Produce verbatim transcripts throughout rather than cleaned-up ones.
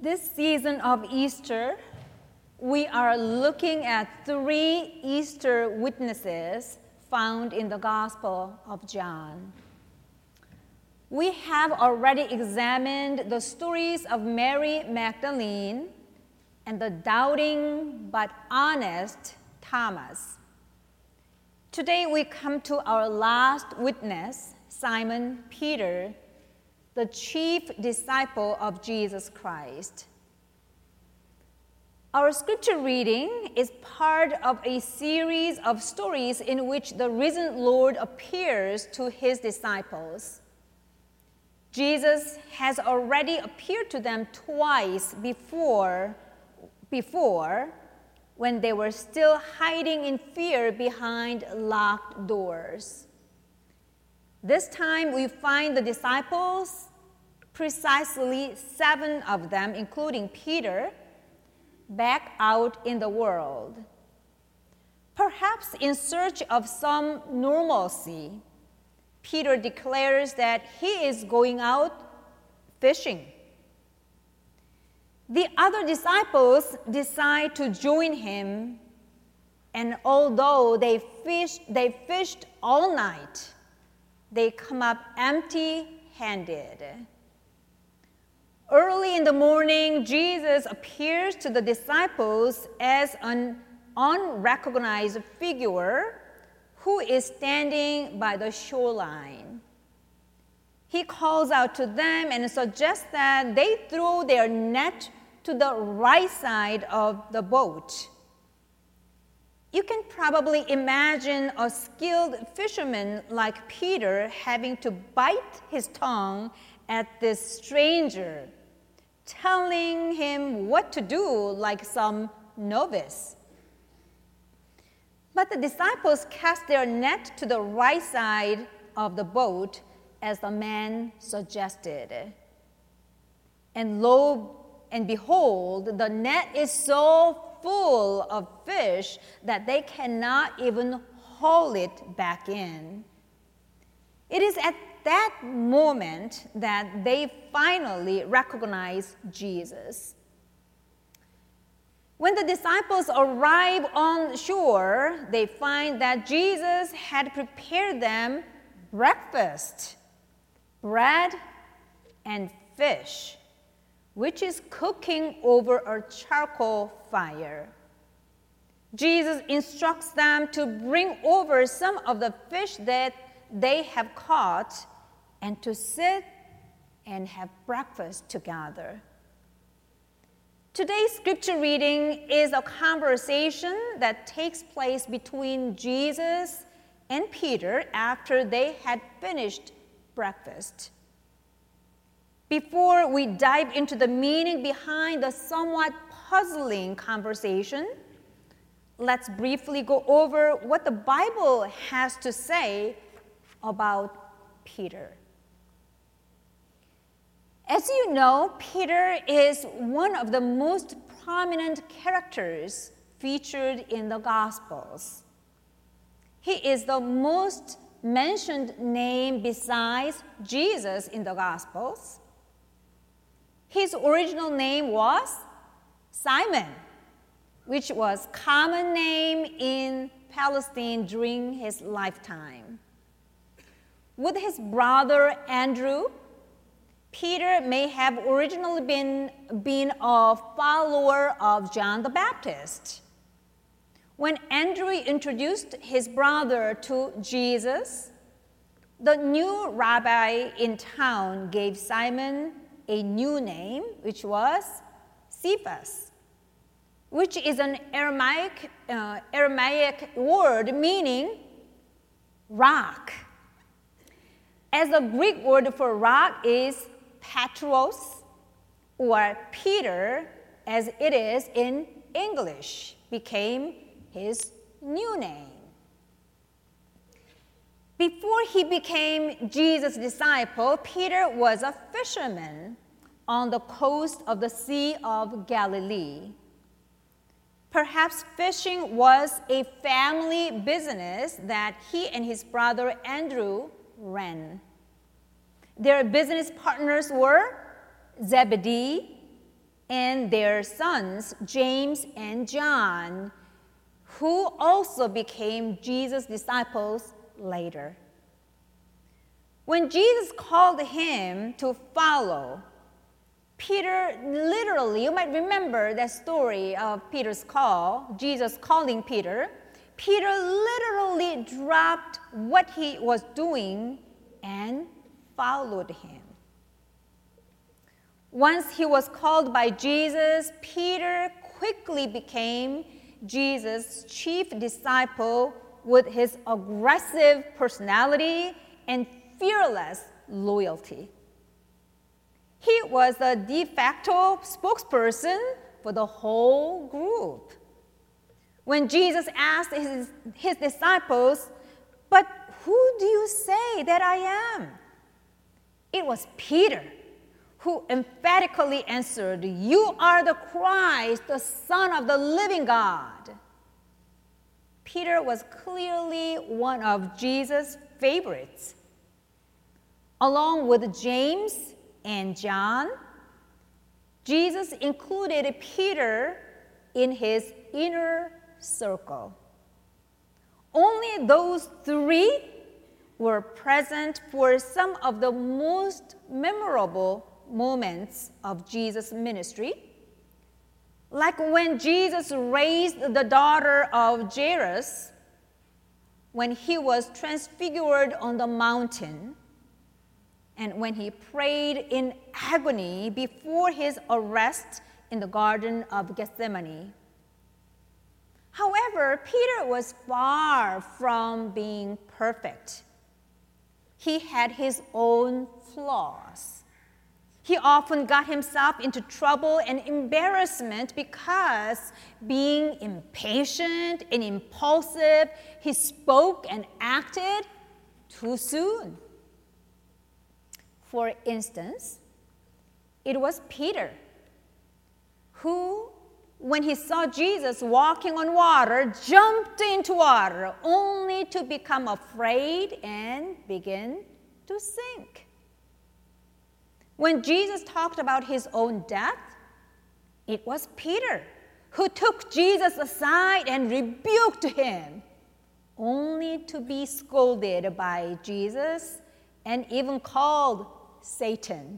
This season of Easter, we are looking at three Easter witnesses found in the Gospel of John. We have already examined the stories of Mary Magdalene and the doubting but honest Thomas. Today we come to our last witness, Simon Peter, the chief disciple of Jesus Christ. Our scripture reading is part of a series of stories in which the risen Lord appears to his disciples. Jesus has already appeared to them twice before, before when they were still hiding in fear behind locked doors. This time we find the disciples, precisely seven of them, including Peter, back out in the world. Perhaps in search of some normalcy, Peter declares that he is going out fishing. The other disciples decide to join him, and although they fished, they fished all night, they come up empty-handed. Early in the morning, Jesus appears to the disciples as an unrecognized figure who is standing by the shoreline. He calls out to them and suggests that they throw their net to the right side of the boat. You can probably imagine a skilled fisherman like Peter having to bite his tongue at this stranger, telling him what to do like some novice. But the disciples cast their net to the right side of the boat as the man suggested. And lo and behold, the net is so full of fish that they cannot even haul it back in. It is at that moment that they finally recognize Jesus. When the disciples arrive on shore, they find that Jesus had prepared them breakfast, bread and fish, which is cooking over a charcoal fire. Jesus instructs them to bring over some of the fish that they have caught and to sit and have breakfast together. Today's scripture reading is a conversation that takes place between Jesus and Peter after they had finished breakfast. Before we dive into the meaning behind the somewhat puzzling conversation, let's briefly go over what the Bible has to say about Peter. As you know, Peter is one of the most prominent characters featured in the Gospels. He is the most mentioned name besides Jesus in the Gospels. His original name was Simon, which was a common name in Palestine during his lifetime. With his brother Andrew, Peter may have originally been, been a follower of John the Baptist. When Andrew introduced his brother to Jesus, the new rabbi in town gave Simon a new name, which was Cephas, which is an Aramaic, uh, Aramaic word meaning rock. As the Greek word for rock is Petros, or Peter, as it is in English, became his new name. Before he became Jesus' disciple, Peter was a fisherman on the coast of the Sea of Galilee. Perhaps fishing was a family business that he and his brother Andrew ran. Their business partners were Zebedee and their sons, James and John, who also became Jesus' disciples later. When Jesus called him to follow, Peter literally, you might remember that story of Peter's call, Jesus calling Peter. Peter literally dropped what he was doing and followed him. Once he was called by Jesus, Peter quickly became Jesus' chief disciple with his aggressive personality and fearless loyalty. He was the de facto spokesperson for the whole group. When Jesus asked his, his disciples, "But who do you say that I am?" It was Peter who emphatically answered, "You are the Christ, the Son of the living God." Peter was clearly one of Jesus' favorites. Along with James and John, Jesus included Peter in his inner circle. Only those three were present for some of the most memorable moments of Jesus' ministry, like when Jesus raised the daughter of Jairus, when he was transfigured on the mountain, and when he prayed in agony before his arrest in the Garden of Gethsemane. However, Peter was far from being perfect. He had his own flaws. He often got himself into trouble and embarrassment because, being impatient and impulsive, he spoke and acted too soon. For instance, it was Peter who, when he saw Jesus walking on water, jumped into water only to become afraid and begin to sink. When Jesus talked about his own death, it was Peter who took Jesus aside and rebuked him, only to be scolded by Jesus and even called Satan.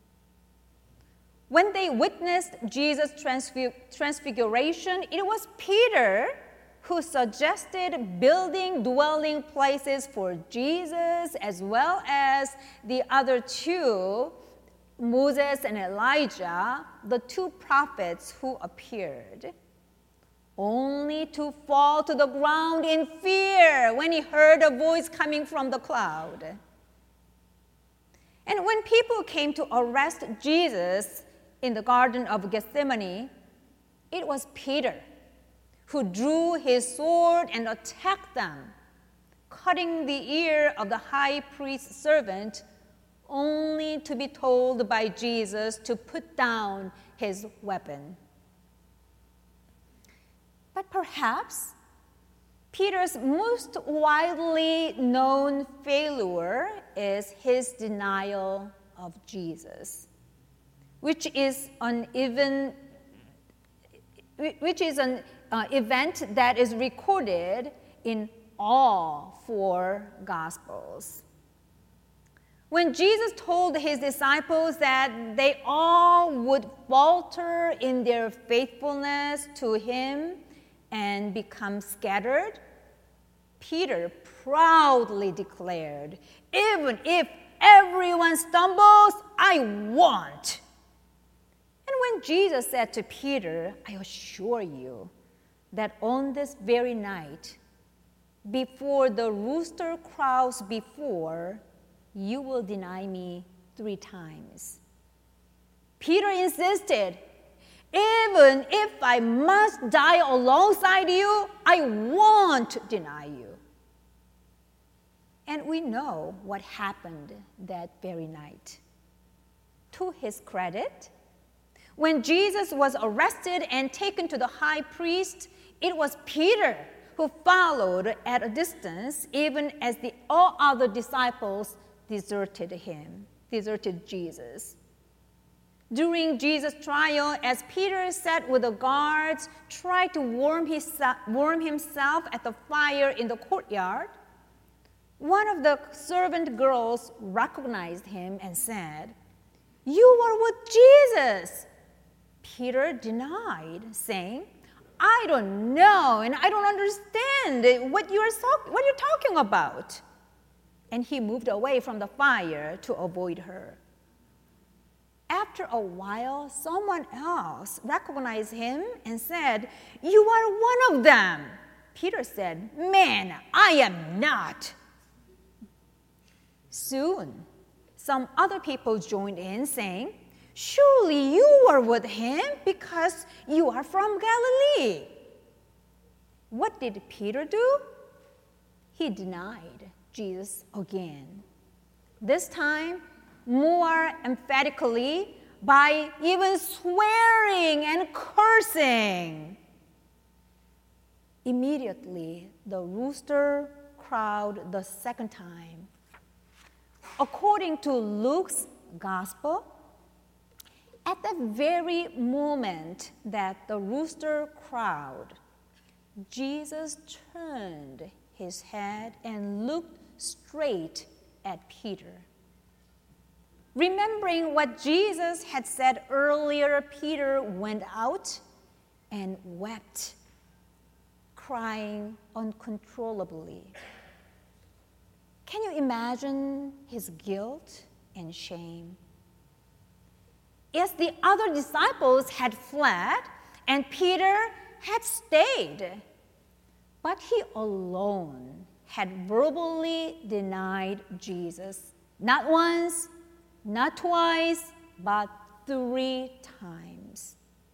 When they witnessed Jesus' transfig- transfiguration, it was Peter who suggested building dwelling places for Jesus as well as the other two, Moses and Elijah, the two prophets who appeared, only to fall to the ground in fear when he heard a voice coming from the cloud. And when people came to arrest Jesus in the Garden of Gethsemane, it was Peter who drew his sword and attacked them, cutting the ear of the high priest's servant, only to be told by Jesus to put down his weapon. But perhaps Peter's most widely known failure is his denial of Jesus, which is an even, which is an uh, event that is recorded in all four Gospels. When Jesus told his disciples that they all would falter in their faithfulness to him and become scattered, Peter proudly declared, "Even if everyone stumbles, I won't." And when Jesus said to Peter, "I assure you that on this very night, before the rooster crows before, you will deny me three times," Peter insisted, "Even if I must die alongside you, I won't deny you." And we know what happened that very night. To his credit, when Jesus was arrested and taken to the high priest, it was Peter who followed at a distance, even as the all other disciples deserted him, deserted Jesus. During Jesus' trial, as Peter sat with the guards, tried to warm, his, warm himself at the fire in the courtyard, one of the servant girls recognized him and said, "You are with Jesus." Peter denied, saying, "I don't know, and I don't understand what you're, what you're talking about." And he moved away from the fire to avoid her. After a while, someone else recognized him and said, "You are one of them." Peter said, "Man, I am not." Soon, some other people joined in, saying, "Surely you are with him because you are from Galilee." What did Peter do? He denied Jesus again. This time, more emphatically, by even swearing and cursing. Immediately, the rooster crowed the second time. According to Luke's gospel, at the very moment that the rooster crowed, Jesus turned his head and looked straight at Peter. Remembering what Jesus had said earlier, Peter went out and wept, crying uncontrollably. Can you imagine his guilt and shame? As the other disciples had fled and Peter had stayed, but he alone had verbally denied Jesus, not once, not twice, but three times.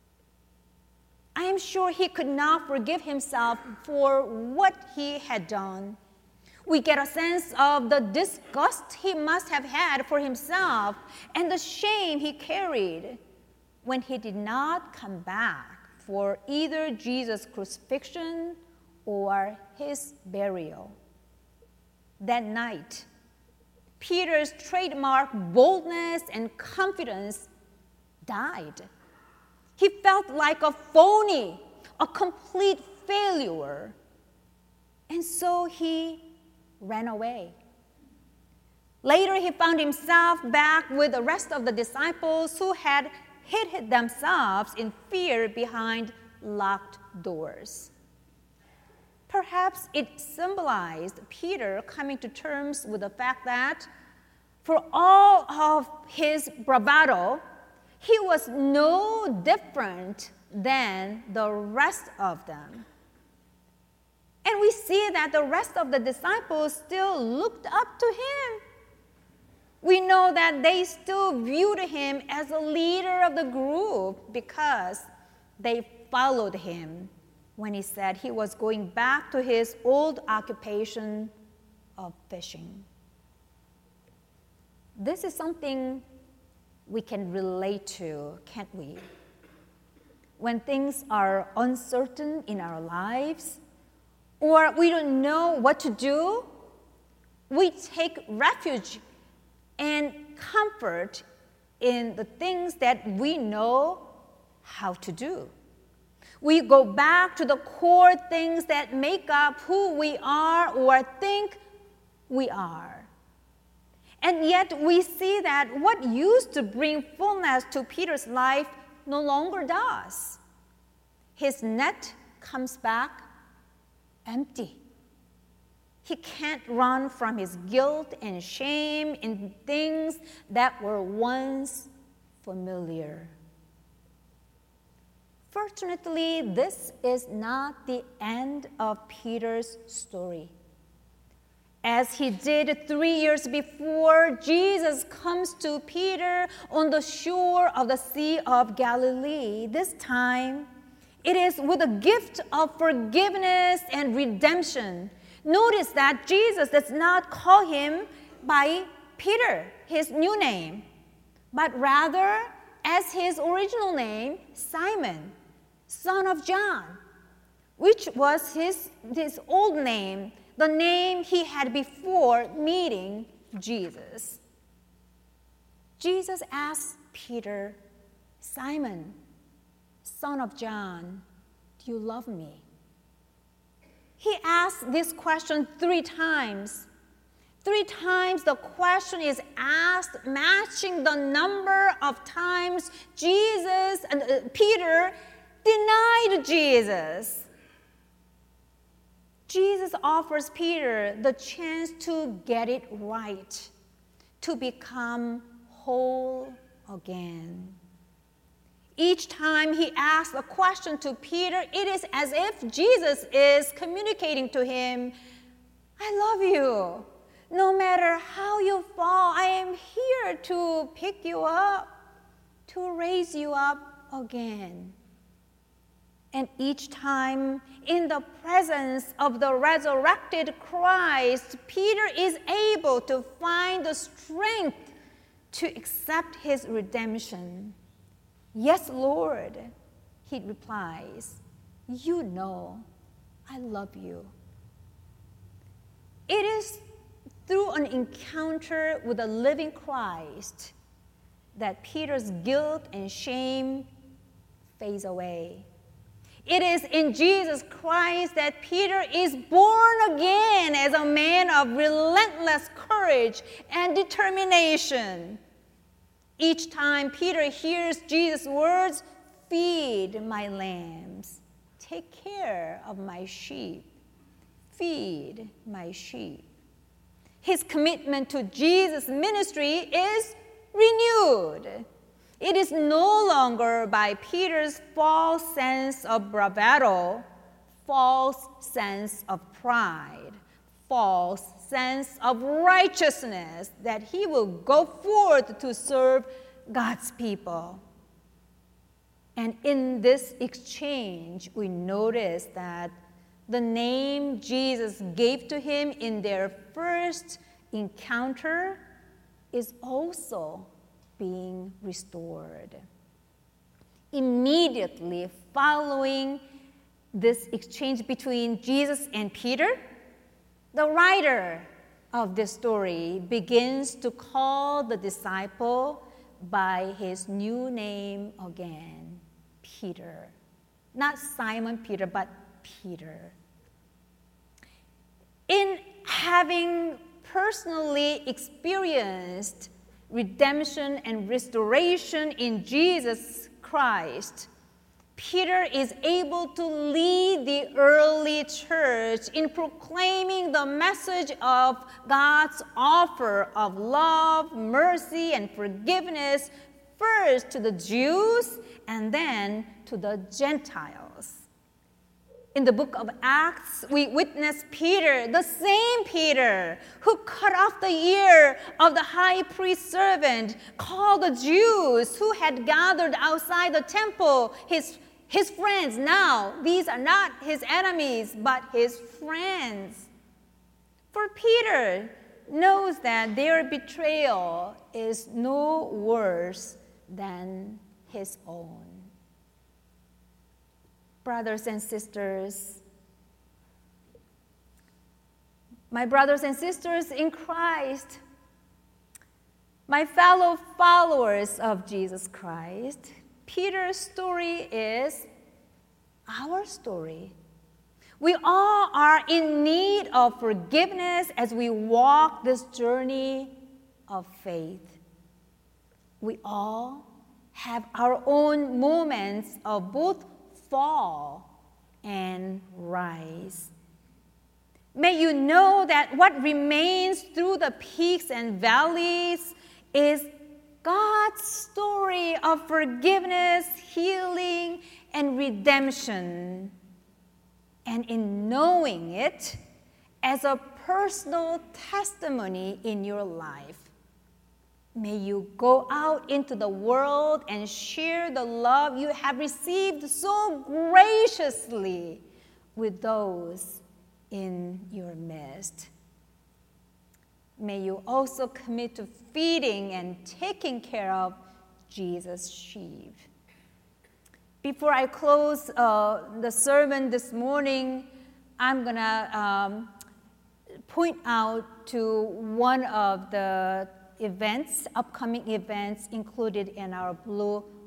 I am sure he could not forgive himself for what he had done. We get a sense of the disgust he must have had for himself and the shame he carried when he did not come back for either Jesus' crucifixion or his burial. That night, Peter's trademark boldness and confidence died. He felt like a phony, a complete failure. And so he ran away. Later, he found himself back with the rest of the disciples who had hid themselves in fear behind locked doors. Perhaps it symbolized Peter coming to terms with the fact that for all of his bravado, he was no different than the rest of them. And we see that the rest of the disciples still looked up to him. We know that they still viewed him as a leader of the group because they followed him when he said he was going back to his old occupation of fishing. This is something we can relate to, can't we? When things are uncertain in our lives, or we don't know what to do, we take refuge and comfort in the things that we know how to do. We go back to the core things that make up who we are or think we are. And yet we see that what used to bring fullness to Peter's life no longer does. His net comes back empty. He can't run from his guilt and shame in things that were once familiar. Fortunately, this is not the end of Peter's story. As he did three years before, Jesus comes to Peter on the shore of the Sea of Galilee. This time, it is with a gift of forgiveness and redemption. Notice that Jesus does not call him by Peter, his new name, but rather as his original name, Simon, son of John, which was his, his old name, the name he had before meeting Jesus. Jesus asked Peter, Simon, son of John, do you love me? He asked this question three times. Three times the question is asked, matching the number of times Jesus and uh, Peter denied Jesus. Jesus offers Peter the chance to get it right, to become whole again. Each time he asks a question to Peter, it is as if Jesus is communicating to him, I love you. No matter how you fall, I am here to pick you up, to raise you up again. And each time, in the presence of the resurrected Christ, Peter is able to find the strength to accept his redemption. Yes, Lord, he replies, you know I love you. It is through an encounter with the living Christ that Peter's guilt and shame fades away. It is in Jesus Christ that Peter is born again as a man of relentless courage and determination. Each time Peter hears Jesus' words, feed my lambs, take care of my sheep, feed my sheep. His commitment to Jesus' ministry is renewed. It is no longer by Peter's false sense of bravado, false sense of pride, false sense of righteousness that he will go forth to serve God's people. And in this exchange, we notice that the name Jesus gave to him in their first encounter is also being restored. Immediately following this exchange between Jesus and Peter, the writer of this story begins to call the disciple by his new name again, Peter. Not Simon Peter, but Peter. In having personally experienced redemption and restoration in Jesus Christ, Peter is able to lead the early church in proclaiming the message of God's offer of love, mercy, and forgiveness, first to the Jews and then to the Gentiles. In the book of Acts, we witness Peter, the same Peter, who cut off the ear of the high priest's servant, called the Jews who had gathered outside the temple his, his friends. Now, these are not his enemies, but his friends. For Peter knows that their betrayal is no worse than his own. Brothers and sisters, my brothers and sisters in Christ, my fellow followers of Jesus Christ, Peter's story is our story. We all are in need of forgiveness as we walk this journey of faith. We all have our own moments of both fall and rise. May you know that what remains through the peaks and valleys is God's story of forgiveness, healing, and redemption. And in knowing it as a personal testimony in your life, may you go out into the world and share the love you have received so graciously with those in your midst. May you also commit to feeding and taking care of Jesus' sheep. Before I close uh, the sermon this morning, I'm going to um, point out to one of the events, upcoming events included in our Blue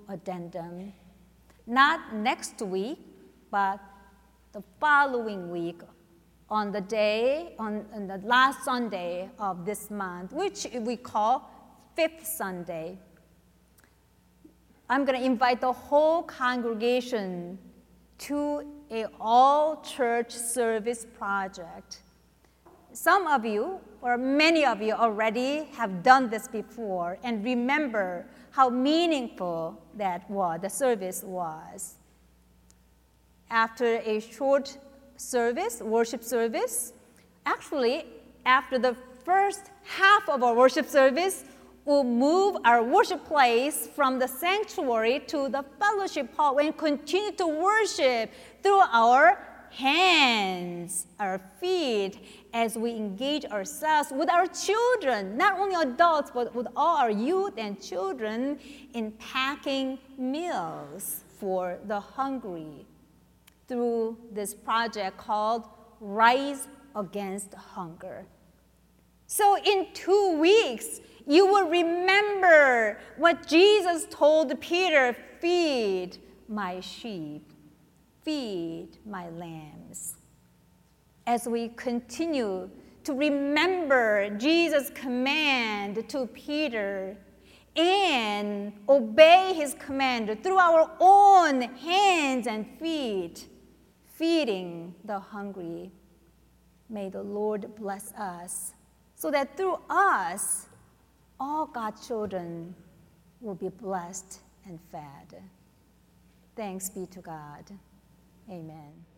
addendum. Not next week, but the following week, on the day, on, on the last Sunday of this month, which we call Fifth Sunday. I'm going to invite the whole congregation to a all-church service project. Some of you, or many of you already have done this before and remember how meaningful that was, the service was. After a short service, worship service, actually, after the first half of our worship service, we'll move our worship place from the sanctuary to the fellowship hall and continue to worship through our hands, our feet, as we engage ourselves with our children, not only adults, but with all our youth and children in packing meals for the hungry through this project called Rise Against Hunger. So in two weeks, you will remember what Jesus told Peter, feed my sheep, feed my lambs. As we continue to remember Jesus' command to Peter and obey his command through our own hands and feet, feeding the hungry, may the Lord bless us so that through us, all God's children will be blessed and fed. Thanks be to God. Amen.